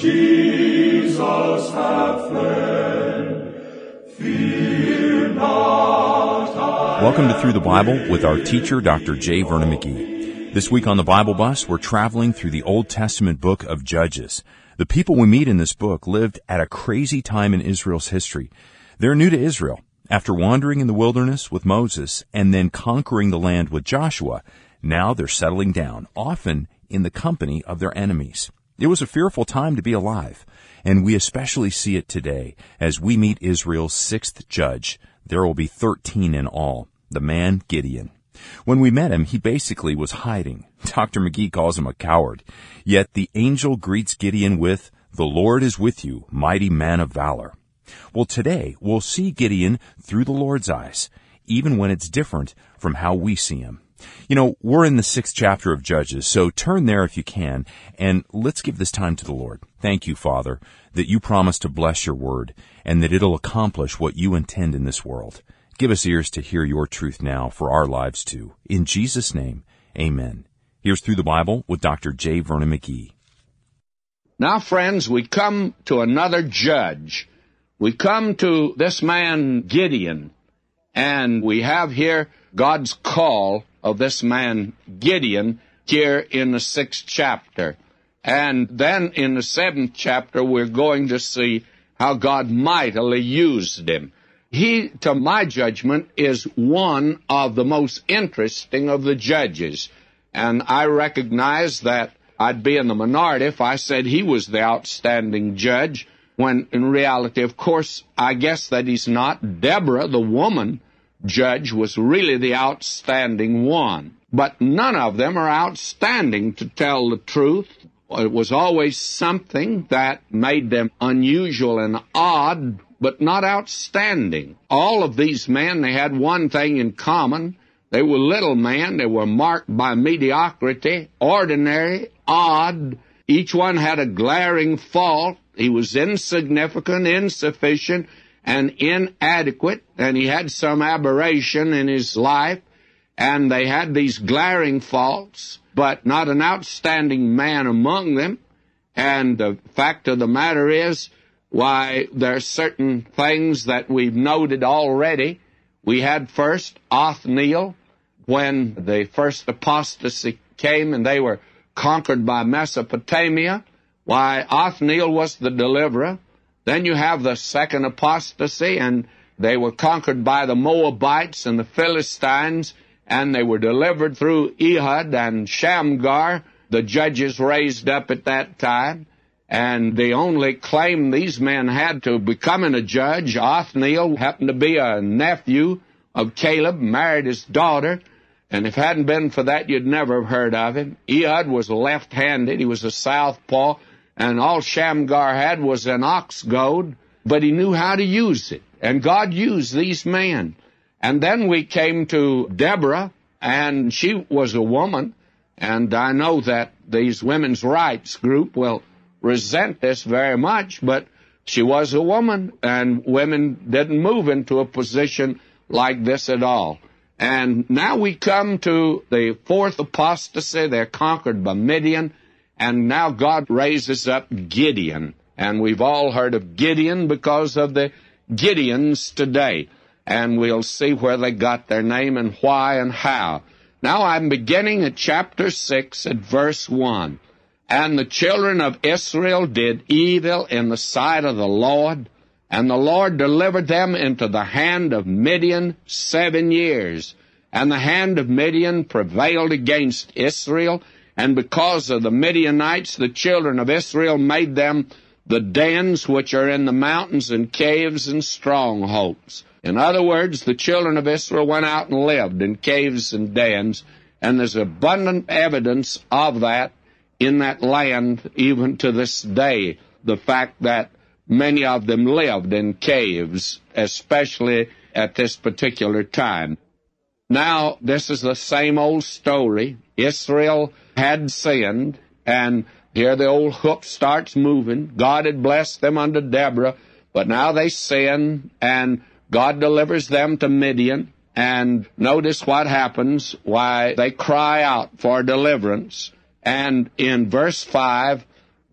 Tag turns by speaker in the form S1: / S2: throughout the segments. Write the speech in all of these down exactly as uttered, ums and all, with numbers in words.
S1: Jesus hath fled, fear not. I
S2: Welcome to Through the Bible with our teacher, Doctor J. Vernon McGee. This week on the Bible Bus, we're traveling through the Old Testament book of Judges. The people we meet in this book lived at a crazy time in Israel's history. They're new to Israel. After wandering in the wilderness with Moses and then conquering the land with Joshua, now they're settling down, often in the company of their enemies. It was a fearful time to be alive, and we especially see it today as we meet Israel's sixth judge. There will be thirteen in all, the man Gideon. When we met him, he basically was hiding. Doctor McGee calls him a coward. Yet the angel greets Gideon with, "The Lord is with you, mighty man of valor." Well, today we'll see Gideon through the Lord's eyes, even when it's different from how we see him. You know, we're in the sixth chapter of Judges, so turn there if you can, and let's give this time to the Lord. Thank you, Father, that you promise to bless your word, and that it'll accomplish what you intend in this world. Give us ears to hear your truth now for our lives too. In Jesus' name, amen. Here's Through the Bible with Doctor J. Vernon McGee.
S3: Now, friends, we come to another judge. We come to this man Gideon, and we have here God's call of this man Gideon here in the sixth chapter. And then in the seventh chapter, we're going to see how God mightily used him. He, to my judgment, is one of the most interesting of the judges. And I recognize that I'd be in the minority if I said he was the outstanding judge, when in reality, of course, I guess that he's not. Deborah, the woman judge, was really the outstanding one. But none of them are outstanding, to tell the truth. It was always something that made them unusual and odd, but not outstanding. All of these men, they had one thing in common. They were little men. They were marked by mediocrity, ordinary, odd. Each one had a glaring fault. He was insignificant, insufficient, and inadequate, and he had some aberration in his life, and they had these glaring faults, but not an outstanding man among them. And the fact of the matter is, why, there are certain things that we've noted already. We had first Othniel, when the first apostasy came and they were conquered by Mesopotamia. Why, Othniel was the deliverer. Then you have the second apostasy, and they were conquered by the Moabites and the Philistines, and they were delivered through Ehud and Shamgar, the judges raised up at that time. And the only claim these men had to becoming a judge, Othniel happened to be a nephew of Caleb, married his daughter, and if it hadn't been for that, you'd never have heard of him. Ehud was left-handed. He was a southpaw, and all Shamgar had was an ox goad, but he knew how to use it. And God used these men. And then we came to Deborah, and she was a woman, and I know that these women's rights group will resent this very much, but she was a woman, and women didn't move into a position like this at all. And now we come to the fourth apostasy. They're conquered by Midian, and now God raises up Gideon. And we've all heard of Gideon because of the Gideons today. And we'll see where they got their name and why and how. Now I'm beginning at chapter six at verse one. And the children of Israel did evil in the sight of the Lord, and the Lord delivered them into the hand of Midian seven years. And the hand of Midian prevailed against Israel, and because of the Midianites, the children of Israel made them the dens which are in the mountains and caves and strongholds. In other words, the children of Israel went out and lived in caves and dens, and there's abundant evidence of that in that land even to this day. The fact that many of them lived in caves, especially at this particular time. Now, this is the same old story. Israel had sinned, and here the old hook starts moving. God had blessed them under Deborah, but now they sin, and God delivers them to Midian. And notice what happens. Why, they cry out for deliverance. And in verse five,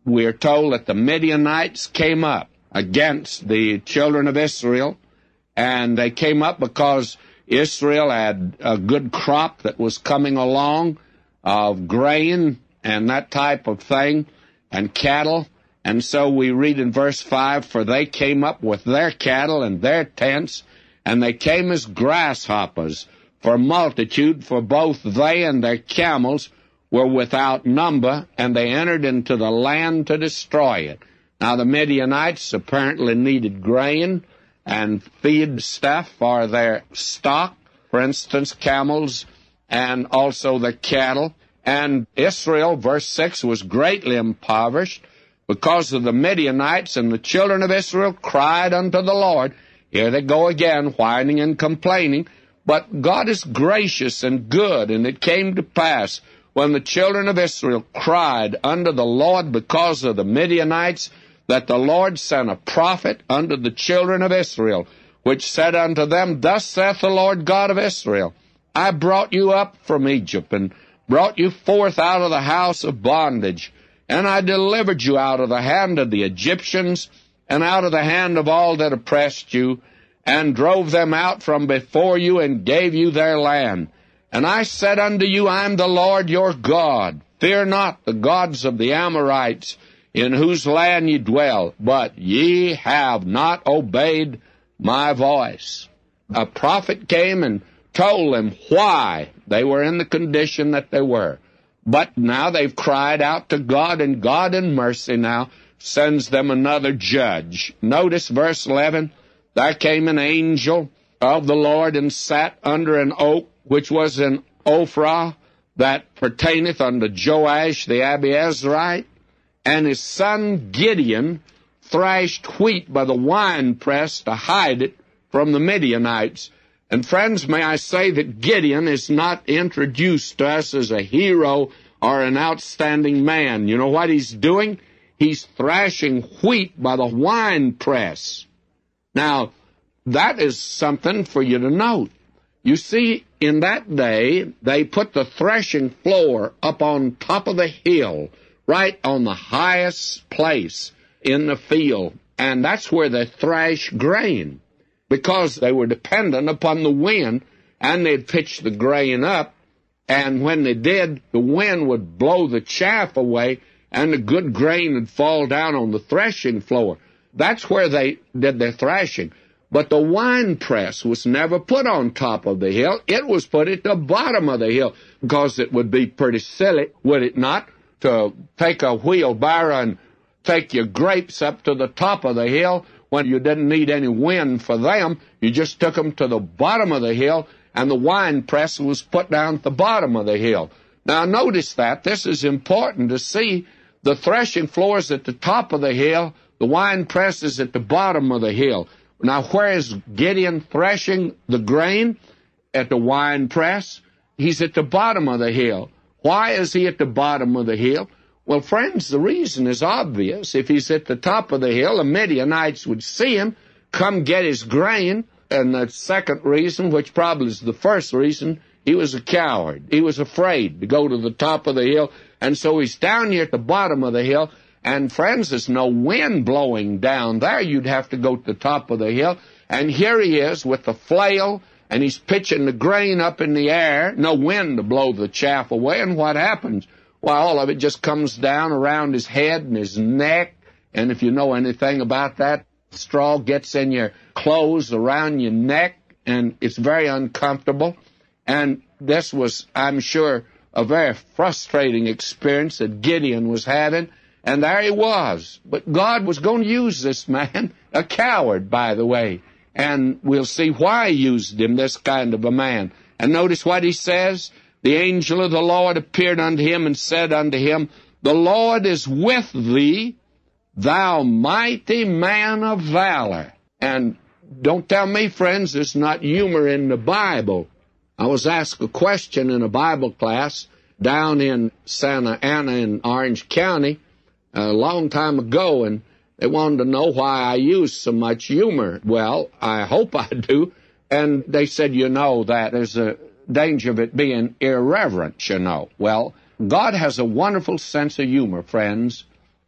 S3: we are told that the Midianites came up against the children of Israel, and they came up because Israel had a good crop that was coming along of grain and that type of thing, and cattle. And so we read in verse five, for they came up with their cattle and their tents, and they came as grasshoppers for multitude, for both they and their camels were without number, and they entered into the land to destroy it. Now the Midianites apparently needed grain and feed stuff for their stock, for instance, camels, and also the cattle. And Israel, verse six, was greatly impoverished because of the Midianites, and the children of Israel cried unto the Lord. Here they go again, whining and complaining. But God is gracious and good, and it came to pass, when the children of Israel cried unto the Lord because of the Midianites, that the Lord sent a prophet unto the children of Israel, which said unto them, Thus saith the Lord God of Israel, I brought you up from Egypt, and brought you forth out of the house of bondage, and I delivered you out of the hand of the Egyptians, and out of the hand of all that oppressed you, and drove them out from before you, and gave you their land. And I said unto you, I am the Lord your God. Fear not the gods of the Amorites, in whose land ye dwell, but ye have not obeyed my voice. A prophet came and told them why they were in the condition that they were. But now they've cried out to God, and God in mercy now sends them another judge. Notice verse eleven, there came an angel of the Lord, and sat under an oak, which was in Ophrah, that pertaineth unto Joash the Abiezrite, and his son Gideon thrashed wheat by the winepress to hide it from the Midianites. And friends, may I say that Gideon is not introduced to us as a hero or an outstanding man. You know what he's doing? He's thrashing wheat by the winepress. Now, that is something for you to note. You see, in that day, they put the threshing floor up on top of the hill, right on the highest place in the field, and that's where they thrash grain, because they were dependent upon the wind, and they'd pitch the grain up, and when they did, the wind would blow the chaff away, and the good grain would fall down on the threshing floor. That's where they did their thrashing. But the wine press was never put on top of the hill. It was put at the bottom of the hill, because it would be pretty silly, would it not, to take a wheelbarrow and take your grapes up to the top of the hill when you didn't need any wind for them. You just took them to the bottom of the hill, and the wine press was put down at the bottom of the hill. Now notice that. This is important to see. The threshing floor is at the top of the hill. The wine press is at the bottom of the hill. Now, where is Gideon threshing the grain? At the wine press. He's at the bottom of the hill. Why is he at the bottom of the hill? Well, friends, the reason is obvious. If he's at the top of the hill, the Midianites would see him, come get his grain. And the second reason, which probably is the first reason, he was a coward. He was afraid to go to the top of the hill. And so he's down here at the bottom of the hill. And friends, there's no wind blowing down there. You'd have to go to the top of the hill. And here he is with the flail, and he's pitching the grain up in the air. No wind to blow the chaff away. And what happens? Well, all of it just comes down around his head and his neck. And if you know anything about that, straw gets in your clothes around your neck, and it's very uncomfortable. And this was, I'm sure, a very frustrating experience that Gideon was having. And there he was. But God was going to use this man, a coward, by the way. And we'll see why he used him, this kind of a man. And notice what he says. The angel of the Lord appeared unto him and said unto him, The Lord is with thee, thou mighty man of valor. And don't tell me, friends, there's not humor in the Bible. I was asked a question in a Bible class down in Santa Ana in Orange County a long time ago, and they wanted to know why I use so much humor. Well, I hope I do. And they said, you know, that there's a danger of it being irreverent, you know. Well, God has a wonderful sense of humor, friends.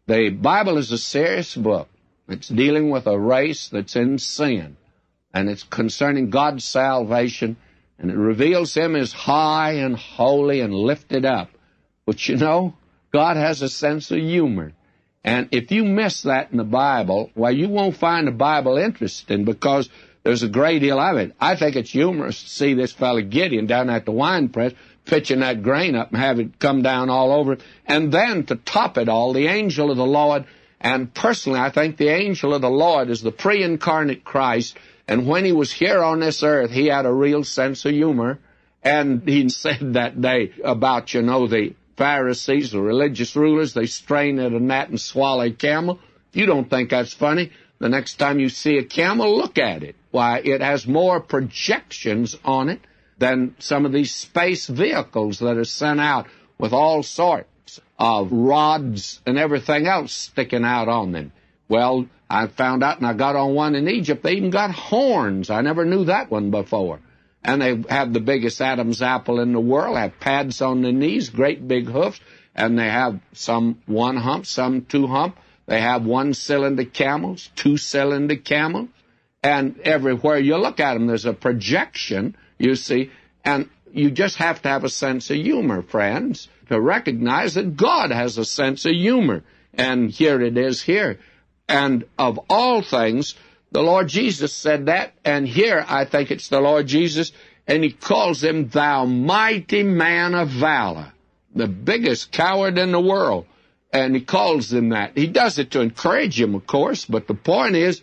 S3: The Bible is a serious book. It's dealing with a race that's in sin, and it's concerning God's salvation, and it reveals Him as high and holy and lifted up. But you know, God has a sense of humor. And if you miss that in the Bible, well, you won't find the Bible interesting, because there's a great deal of it. I think it's humorous to see this fellow Gideon down at the wine press pitching that grain up and have it come down all over it. And then, to top it all, the angel of the Lord, and personally I think the angel of the Lord is the pre-incarnate Christ, and when he was here on this earth, he had a real sense of humor. And he said that day about, you know, the Pharisees, the religious rulers, they strain at a gnat and swallow a camel. If you don't think that's funny, the next time you see a camel, look at it. Why, it has more projections on it than some of these space vehicles that are sent out with all sorts of rods and everything else sticking out on them. Well, I found out, and I got on one in Egypt, they even got horns. I never knew that one before. And they have the biggest Adam's apple in the world, have pads on the knees, great big hoofs, and they have some one hump, some two hump. They have one-cylinder camels, two-cylinder camels, and everywhere you look at them, there's a projection, you see, and you just have to have a sense of humor, friends, to recognize that God has a sense of humor. And here it is here. And of all things, the Lord Jesus said that, and here I think it's the Lord Jesus, and he calls him, thou mighty man of valor, the biggest coward in the world. And he calls him that. He does it to encourage him, of course, but the point is,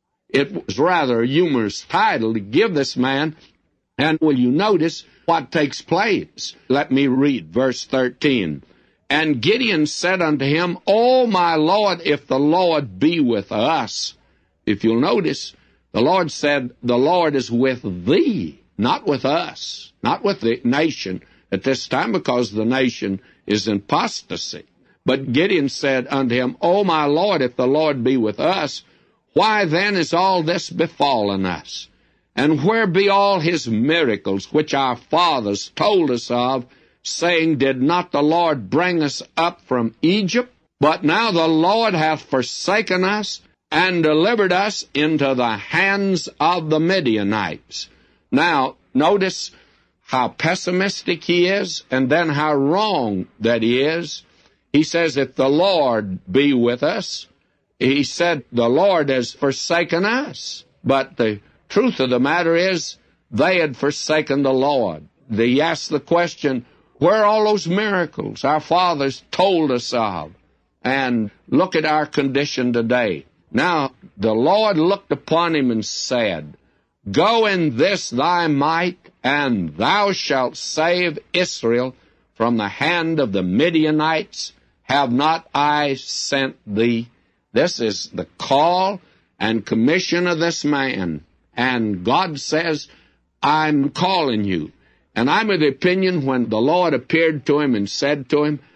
S3: it was rather a humorous title to give this man. And will you notice what takes place? Let me read verse thirteen. And Gideon said unto him, O my Lord, if the Lord be with us. If you'll notice, the Lord said, the Lord is with thee, not with us, not with the nation at this time, because the nation is in apostasy. But Gideon said unto him, O my Lord, if the Lord be with us, why then is all this befallen us? And where be all his miracles, which our fathers told us of, saying, did not the Lord bring us up from Egypt? But now the Lord hath forsaken us, and delivered us into the hands of the Midianites. Now, notice how pessimistic he is, and then how wrong that he is. He says, if the Lord be with us, he said, the Lord has forsaken us. But the truth of the matter is, they had forsaken the Lord. They asked the question, where are all those miracles our fathers told us of? And look at our condition today. Now, the Lord looked upon him and said, go in this thy might, and thou shalt save Israel from the hand of the Midianites. Have not I sent thee? This is the call and commission of this man. And God says, I'm calling you. And I'm of the opinion when the Lord appeared to him and said to him,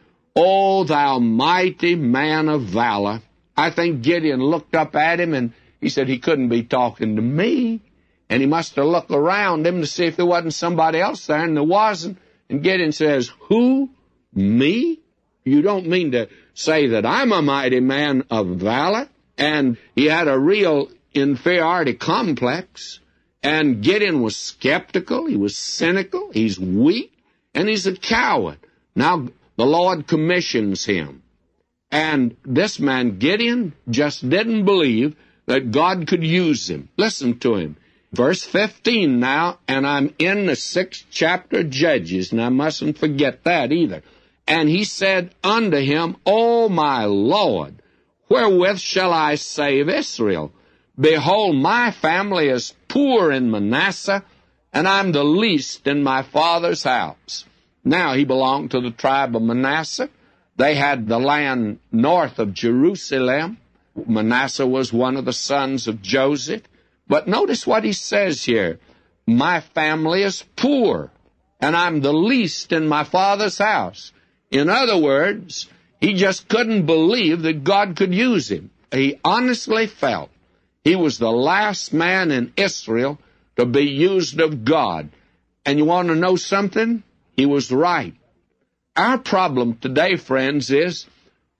S3: O thou mighty man of valor, I think Gideon looked up at him, and he said he couldn't be talking to me. And he must have looked around him to see if there wasn't somebody else there, and there wasn't. And Gideon says, who? Me? You don't mean to say that I'm a mighty man of valor? And he had a real inferiority complex. And Gideon was skeptical, he was cynical, he's weak, and he's a coward. Now, the Lord commissions him. And this man, Gideon, just didn't believe that God could use him. Listen to him. Verse fifteen now, and I'm in the sixth chapter of Judges, and I mustn't forget that either. And he said unto him, O my Lord, wherewith shall I save Israel? Behold, my family is poor in Manasseh, and I'm the least in my father's house. Now, he belonged to the tribe of Manasseh. They had the land north of Jerusalem. Manasseh was one of the sons of Joseph. But notice what he says here. My family is poor, and I'm the least in my father's house. In other words, he just couldn't believe that God could use him. He honestly felt he was the last man in Israel to be used of God. And you want to know something? He was right. Our problem today, friends, is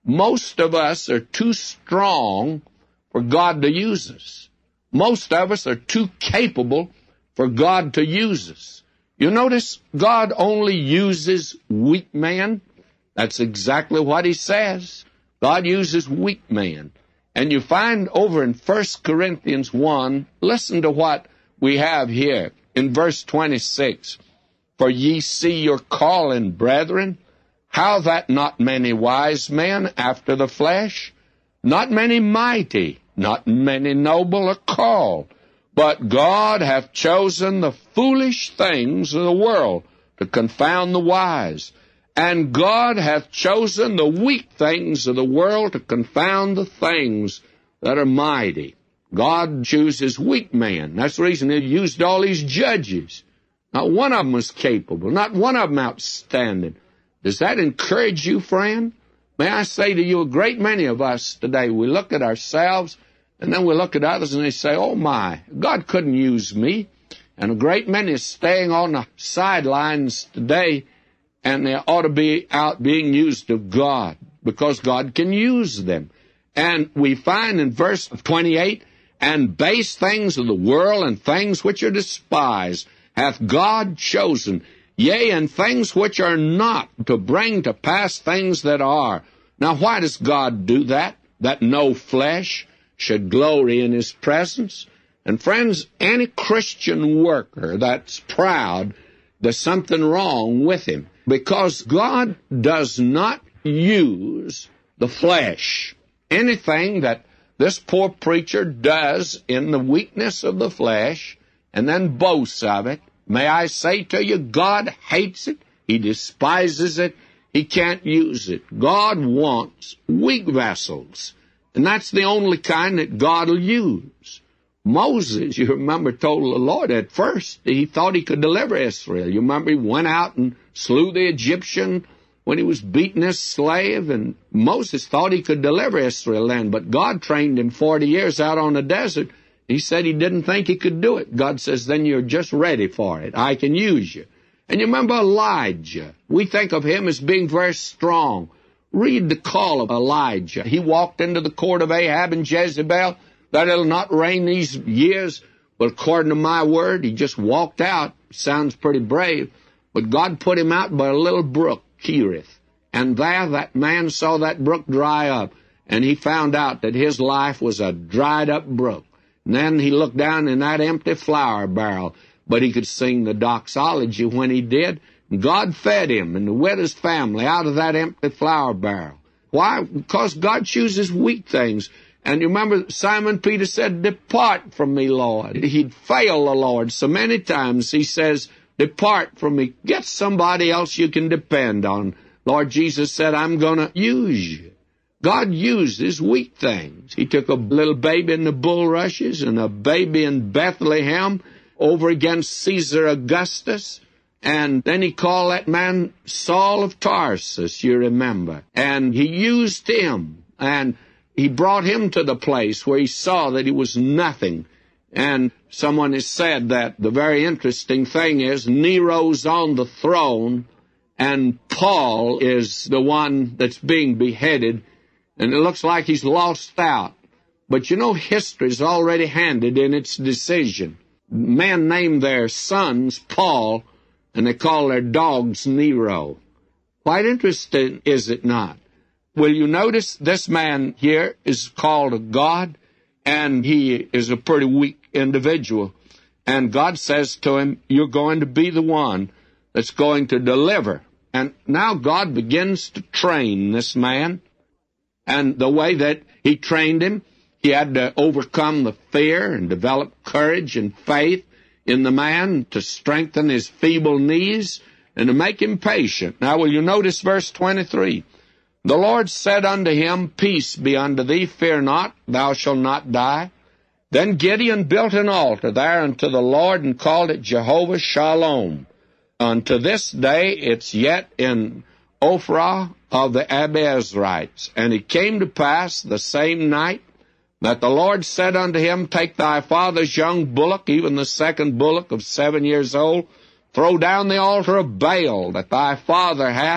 S3: Most of us are too strong for God to use us. Most of us are too capable for God to use us. You notice God only uses weak men? That's exactly what he says. God uses weak men. And you find over in First Corinthians one, listen to what we have here in verse twenty-six. For ye see your calling, brethren, how that not many wise men after the flesh, not many mighty, not many noble are called, but God hath chosen the foolish things of the world to confound the wise. And God hath chosen the weak things of the world to confound the things that are mighty. God chooses weak men. That's the reason he used all these judges. Not one of them was capable. Not one of them outstanding. Does that encourage you, friend? May I say to you, a great many of us today, we look at ourselves and then we look at others and they say, oh my, God couldn't use me. And a great many are staying on the sidelines today, and they ought to be out being used of God because God can use them. And we find in verse twenty-eight, and base things of the world and things which are despised hath God chosen, yea, and things which are not, to bring to pass things that are. Now, why does God do that? That no flesh should glory in his presence. And friends, any Christian worker that's proud, there's something wrong with him, because God does not use the flesh. Anything that this poor preacher does in the weakness of the flesh and then boasts of it, may I say to you, God hates it. He despises it. He can't use it. God wants weak vessels, and that's the only kind that God will use. Moses, you remember, told the Lord at first he thought he could deliver Israel. You remember he went out and slew the Egyptian when he was beaten as slave, and Moses thought he could deliver Israel then, but God trained him forty years out on the desert. He said he didn't think he could do it. God says, then you're just ready for it. I can use you. And you remember Elijah. We think of him as being very strong. Read the call of Elijah. He walked into the court of Ahab and Jezebel, that it'll not rain these years. But according to my word, he just walked out. Sounds pretty brave. But God put him out by a little brook, Cherith. And there that man saw that brook dry up. And he found out that his life was a dried up brook. And then he looked down in that empty flour barrel. But he could sing the doxology when he did. God fed him and the widow's family out of that empty flour barrel. Why? Because God chooses weak things. And you remember Simon Peter said, depart from me, Lord. He'd failed the Lord so many times. He says, depart from me. Get somebody else you can depend on. Lord Jesus said, I'm going to use you. God uses weak things. He took a little baby in the bulrushes and a baby in Bethlehem over against Caesar Augustus. And then he called that man Saul of Tarsus, you remember. And he used him. And he brought him to the place where he saw that he was nothing. And someone has said that the very interesting thing is Nero's on the throne and Paul is the one that's being beheaded, and it looks like he's lost out. But you know, history's already handed in its decision. Men named their sons Paul, and they call their dogs Nero. Quite interesting, is it not? Will you notice this man here is called a God, and he is a pretty weak individual. And God says to him, you're going to be the one that's going to deliver. And now God begins to train this man. And the way that he trained him, he had to overcome the fear and develop courage and faith in the man to strengthen his feeble knees and to make him patient. Now, will you notice verse twenty-three? The Lord said unto him, peace be unto thee, fear not, thou shalt not die. Then Gideon built an altar there unto the Lord and called it Jehovah Shalom. Unto this day it's yet in Ophrah of the Abiezrites. And it came to pass the same night that the Lord said unto him, take thy father's young bullock, even the second bullock of seven years old, throw down the altar of Baal that thy father hath,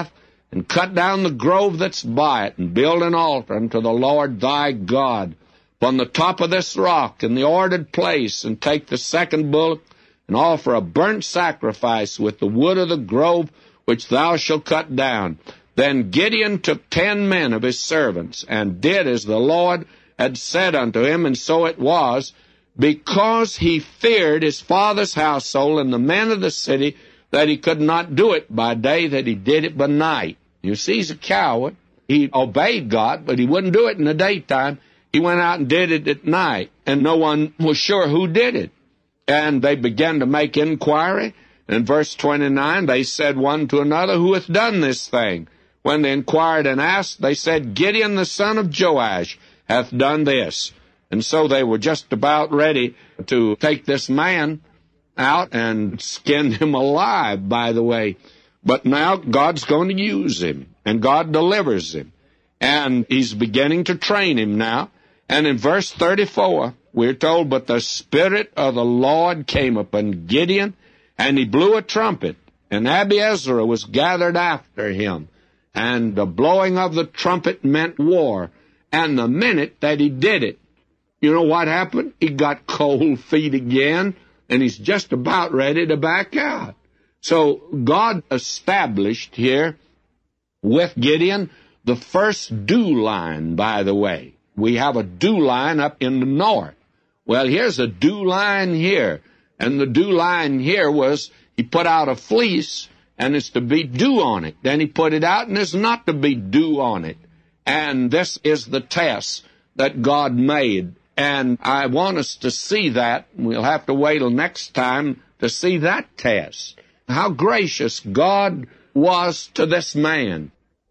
S3: and cut down the grove that's by it, and build an altar unto the Lord thy God upon the top of this rock in the ordered place, and take the second bullock, and offer a burnt sacrifice with the wood of the grove which thou shalt cut down. Then Gideon took ten men of his servants, and did as the Lord had said unto him, and so it was, because he feared his father's household and the men of the city, that he could not do it by day, that he did it by night. You see, he's a coward. He obeyed God, but he wouldn't do it in the daytime. He went out and did it at night, and no one was sure who did it. And they began to make inquiry. In verse twenty-nine, they said one to another, who hath done this thing? When they inquired and asked, they said, Gideon the son of Joash hath done this. And so they were just about ready to take this man out and skin him alive, by the way. But now God's going to use him, and God delivers him. And he's beginning to train him now. And in verse thirty-four, we're told, but the Spirit of the Lord came upon Gideon, and he blew a trumpet, and Abiezra was gathered after him. And the blowing of the trumpet meant war. And the minute that he did it, you know what happened? He got cold feet again, and he's just about ready to back out. So God established here with Gideon the first dew line, by the way. We have a dew line up in the north. Well, here's a dew line here. And the dew line here was, he put out a fleece, and it's to be dew on it. Then he put it out, and there's not to be dew on it. And this is the test that God made. And I want us to see that. We'll have to wait till next time to see that test. How gracious God was to this man.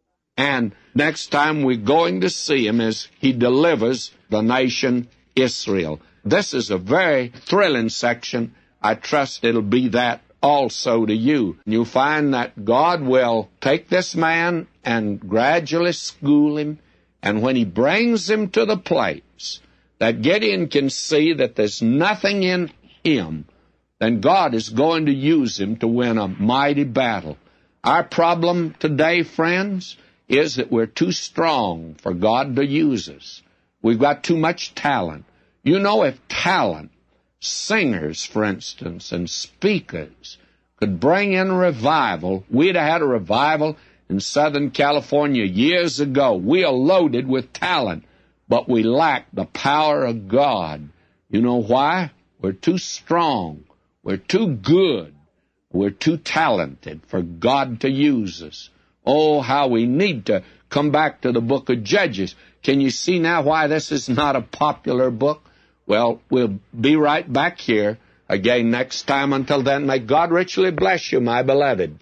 S3: And next time we're going to see him as he delivers the nation Israel. This is a very thrilling section. I trust it'll be that also to you. You'll find that God will take this man and gradually school him, and when he brings him to the place that Gideon can see that there's nothing in him, then God is going to use him to win a mighty battle. Our problem today, friends, is that we're too strong for God to use us. We've got too much talent. You know, if talent, singers, for instance, and speakers could bring in revival, we'd have had a revival in Southern California years ago. We are loaded with talent, but we lack the power of God. You know why? We're too strong. We're too good. We're too talented for God to use us. Oh, how we need to come back to the book of Judges. Can you see now why this is not a popular book? Well, we'll be right back here again next time. Until then, may God richly bless you, my beloved.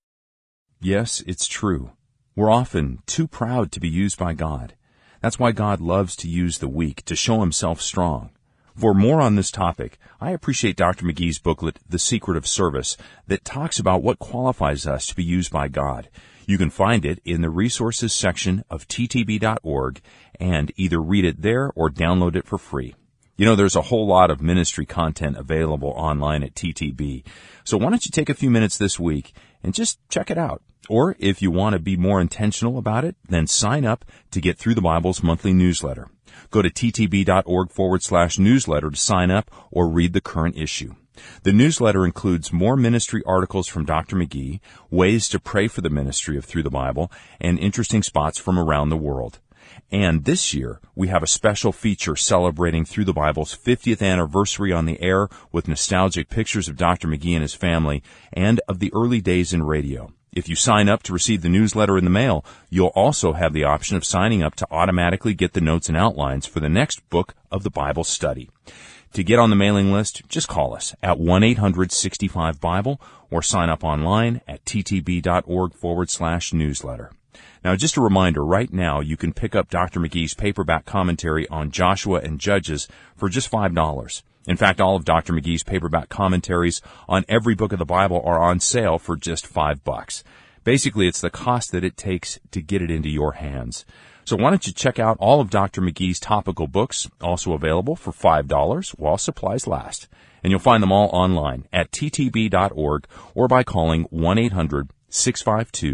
S2: Yes, it's true. We're often too proud to be used by God. That's why God loves to use the weak to show himself strong. For more on this topic, I appreciate Doctor McGee's booklet, The Secret of Service, that talks about what qualifies us to be used by God. You can find it in the resources section of T T B dot org and either read it there or download it for free. You know, there's a whole lot of ministry content available online at T T B. So why don't you take a few minutes this week and just check it out. Or if you want to be more intentional about it, then sign up to get Through the Bible's monthly newsletter. Go to T T B dot org forward slash newsletter to sign up or read the current issue. The newsletter includes more ministry articles from Doctor McGee, ways to pray for the ministry of Through the Bible, and interesting spots from around the world. And this year, we have a special feature celebrating Through the Bible's fiftieth anniversary on the air with nostalgic pictures of Doctor McGee and his family and of the early days in radio. If you sign up to receive the newsletter in the mail, you'll also have the option of signing up to automatically get the notes and outlines for the next book of the Bible study. To get on the mailing list, just call us at one eight hundred sixty-five Bible or sign up online at T T B dot org forward slash newsletter. Now, just a reminder, right now you can pick up Doctor McGee's paperback commentary on Joshua and Judges for just five dollars. In fact, all of Doctor McGee's paperback commentaries on every book of the Bible are on sale for just five bucks. Basically, it's the cost that it takes to get it into your hands. So why don't you check out all of Doctor McGee's topical books, also available for five dollars while supplies last. And you'll find them all online at T T B dot org or by calling one eight hundred six five two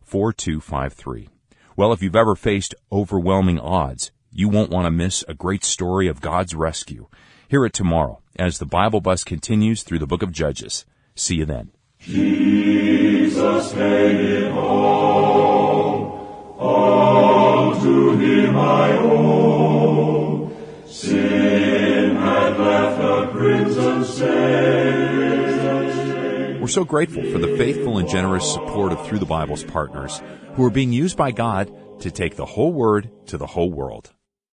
S2: four two five three. Well, if you've ever faced overwhelming odds, you won't want to miss a great story of God's rescue. Hear it tomorrow as the Bible Bus continues through the book of Judges. See you then.
S1: Jesus made it all, all to him I owe. Sin had left a crimson stain.
S2: We're so grateful for the faithful and generous support of Through the Bible's partners who are being used by God to take the whole Word to the whole world.